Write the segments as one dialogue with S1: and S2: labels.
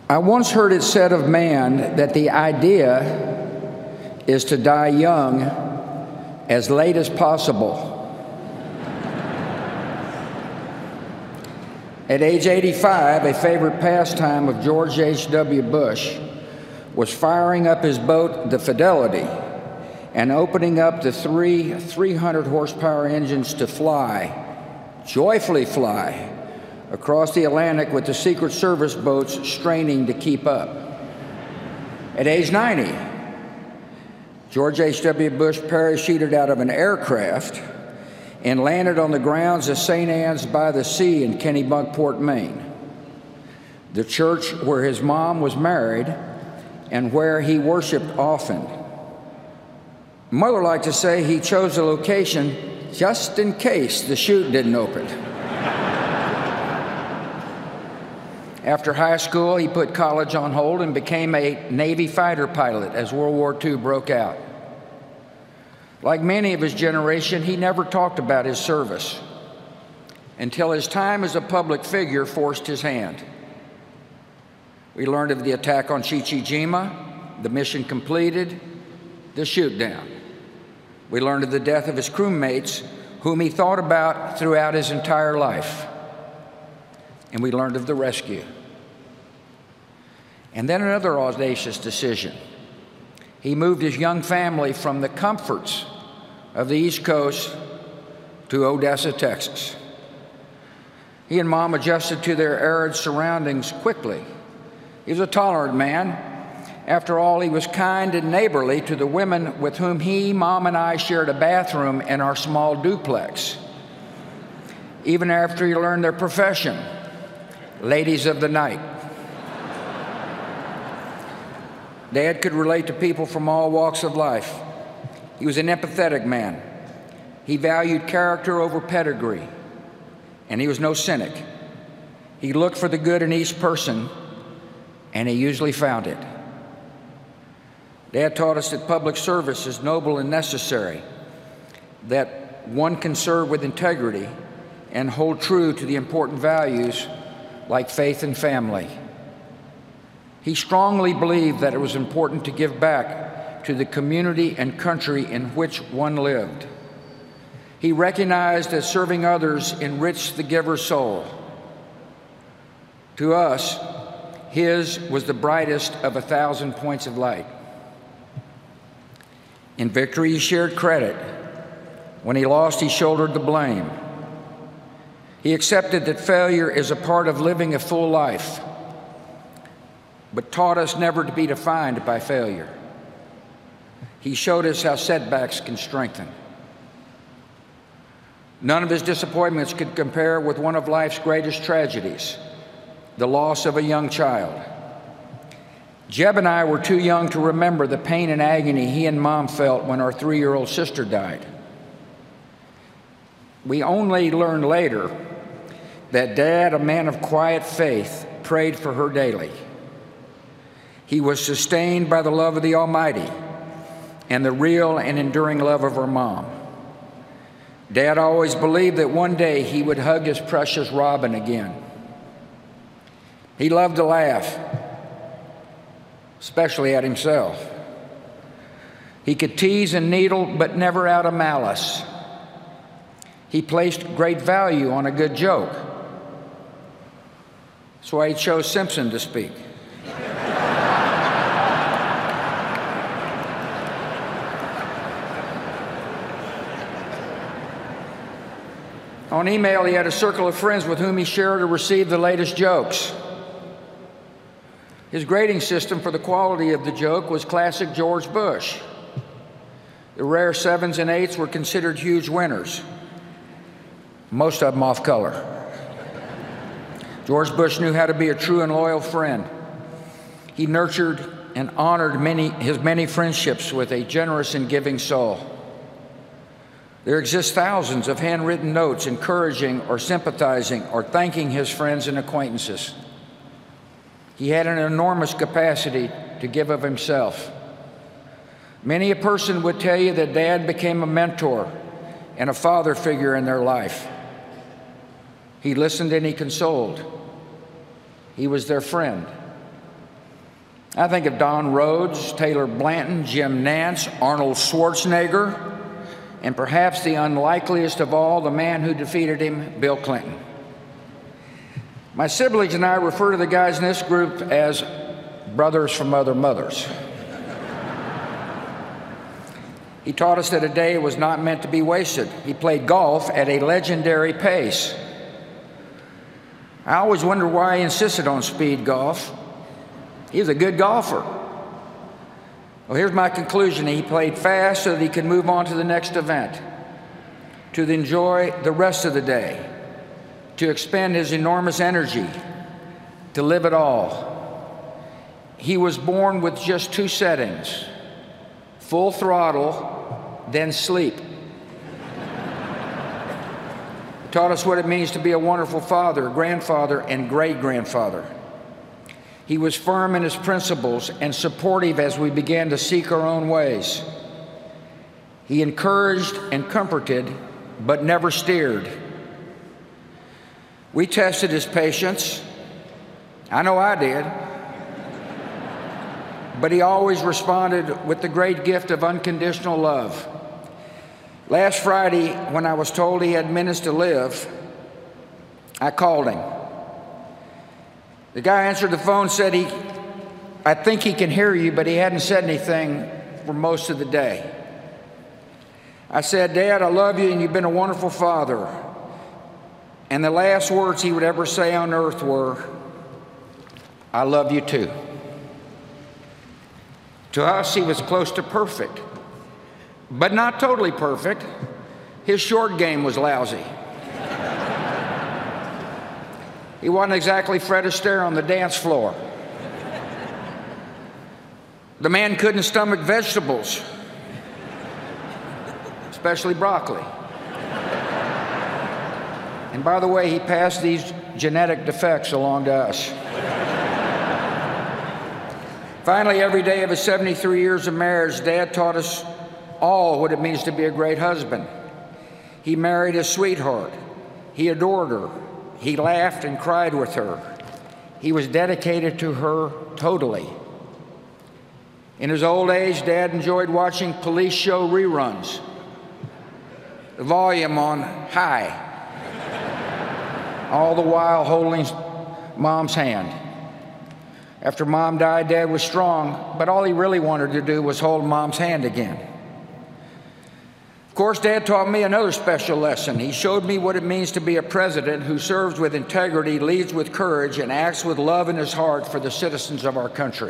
S1: I once heard it said of man that the idea is to die young as late as possible. At age 85, a favorite pastime of George H.W. Bush was firing up his boat, the Fidelity, and opening up the 300 horsepower engines to joyfully fly, across the Atlantic with the Secret Service boats straining to keep up. At age 90, George H.W. Bush parachuted out of an aircraft and landed on the grounds of St. Anne's by the Sea in Kennebunkport, Maine, the church where his mom was married and where he worshiped often. Mother liked to say he chose the location just in case the chute didn't open. After high school, he put college on hold and became a Navy fighter pilot as World War II broke out. Like many of his generation, he never talked about his service until his time as a public figure forced his hand. We learned of the attack on Chichijima, the mission completed, the shoot down. We learned of the death of his crewmates, whom he thought about throughout his entire life. And we learned of the rescue. And then another audacious decision. He moved his young family from the comforts of the East Coast to Odessa, Texas. He and Mom adjusted to their arid surroundings quickly. He was a tolerant man. After all, he was kind and neighborly to the women with whom he, Mom, and I shared a bathroom in our small duplex. Even after he learned their profession, ladies of the night. Dad could relate to people from all walks of life. He was an empathetic man. He valued character over pedigree, and he was no cynic. He looked for the good in each person, and he usually found it. Dad taught us that public service is noble and necessary, that one can serve with integrity and hold true to the important values like faith and family. He strongly believed that it was important to give back to the community and country in which one lived. He recognized that serving others enriched the giver's soul. To us, his was the brightest of 1,000 points of light. In victory, he shared credit. When he lost, he shouldered the blame. He accepted that failure is a part of living a full life, but taught us never to be defined by failure. He showed us how setbacks can strengthen. None of his disappointments could compare with one of life's greatest tragedies, the loss of a young child. Jeb and I were too young to remember the pain and agony he and Mom felt when our 3-year-old sister died. We only learned later that Dad, a man of quiet faith, prayed for her daily. He was sustained by the love of the Almighty and the real and enduring love of her mom. Dad always believed that one day he would hug his precious Robin again. He loved to laugh, especially at himself. He could tease and needle, but never out of malice. He placed great value on a good joke. That's why he chose Simpson to speak. On email, he had a circle of friends with whom he shared or received the latest jokes. His grading system for the quality of the joke was classic George Bush. The rare 7s and 8s were considered huge winners, most of them off color. George Bush knew how to be a true and loyal friend. He nurtured and honored his many friendships with a generous and giving soul. There exist thousands of handwritten notes encouraging or sympathizing or thanking his friends and acquaintances. He had an enormous capacity to give of himself. Many a person would tell you that Dad became a mentor and a father figure in their life. He listened and he consoled. He was their friend. I think of Don Rhodes, Taylor Blanton, Jim Nance, Arnold Schwarzenegger, and perhaps the unlikeliest of all, the man who defeated him, Bill Clinton. My siblings and I refer to the guys in this group as brothers from other mothers. He taught us that a day was not meant to be wasted. He played golf at a legendary pace. I always wondered why he insisted on speed golf. He was a good golfer. Well, here's my conclusion. He played fast so that he could move on to the next event, to enjoy the rest of the day, to expend his enormous energy, to live it all. He was born with just two settings: full throttle, then sleep. He taught us what it means to be a wonderful father, grandfather, and great-grandfather. He was firm in his principles and supportive as we began to seek our own ways. He encouraged and comforted, but never steered. We tested his patience. I know I did. But he always responded with the great gift of unconditional love. Last Friday, when I was told he had minutes to live, I called him. The guy answered the phone, said I think he can hear you, but he hadn't said anything for most of the day. I said, Dad, I love you and you've been a wonderful father. And the last words he would ever say on earth were, I love you too. To us, he was close to perfect, but not totally perfect. His short game was lousy. He wasn't exactly Fred Astaire on the dance floor. The man couldn't stomach vegetables, especially broccoli. And by the way, he passed these genetic defects along to us. Finally, every day of his 73 years of marriage, Dad taught us all what it means to be a great husband. He married his sweetheart. He adored her. He laughed and cried with her. He was dedicated to her totally. In his old age, Dad enjoyed watching police show reruns, the volume on high, all the while holding Mom's hand. After Mom died, Dad was strong, but all he really wanted to do was hold Mom's hand again. Of course, Dad taught me another special lesson. He showed me what it means to be a president who serves with integrity, leads with courage, and acts with love in his heart for the citizens of our country.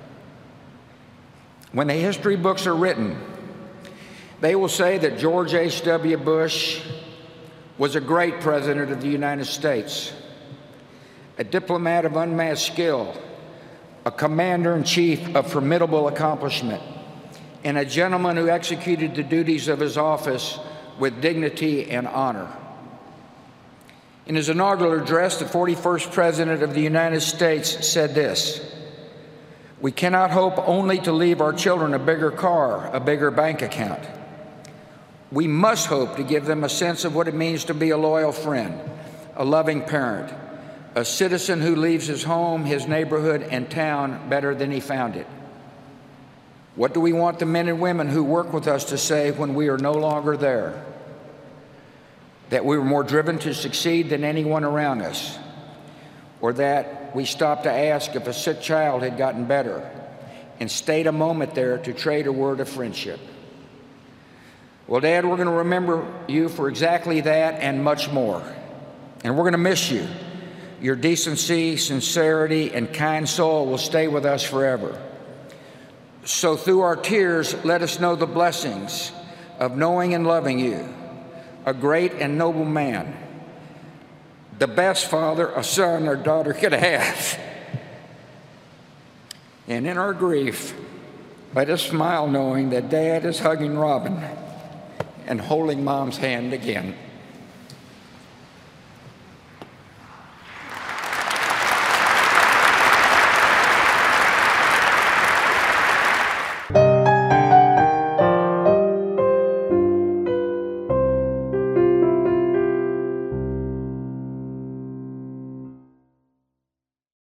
S1: When the history books are written, they will say that George H.W. Bush was a great president of the United States, a diplomat of unmatched skill, a commander-in-chief of formidable accomplishment, and a gentleman who executed the duties of his office with dignity and honor. In his inaugural address, the 41st President of the United States said this: "We cannot hope only to leave our children a bigger car, a bigger bank account. We must hope to give them a sense of what it means to be a loyal friend, a loving parent, a citizen who leaves his home, his neighborhood, and town better than he found it. What do we want the men and women who work with us to say when we are no longer there? That we were more driven to succeed than anyone around us, or that we stopped to ask if a sick child had gotten better and stayed a moment there to trade a word of friendship." Well, Dad, we're going to remember you for exactly that and much more. And we're going to miss you. Your decency, sincerity, and kind soul will stay with us forever. So through our tears, let us know the blessings of knowing and loving you, a great and noble man, the best father a son or daughter could have. And in our grief, let us smile knowing that Dad is hugging Robin and holding Mom's hand again.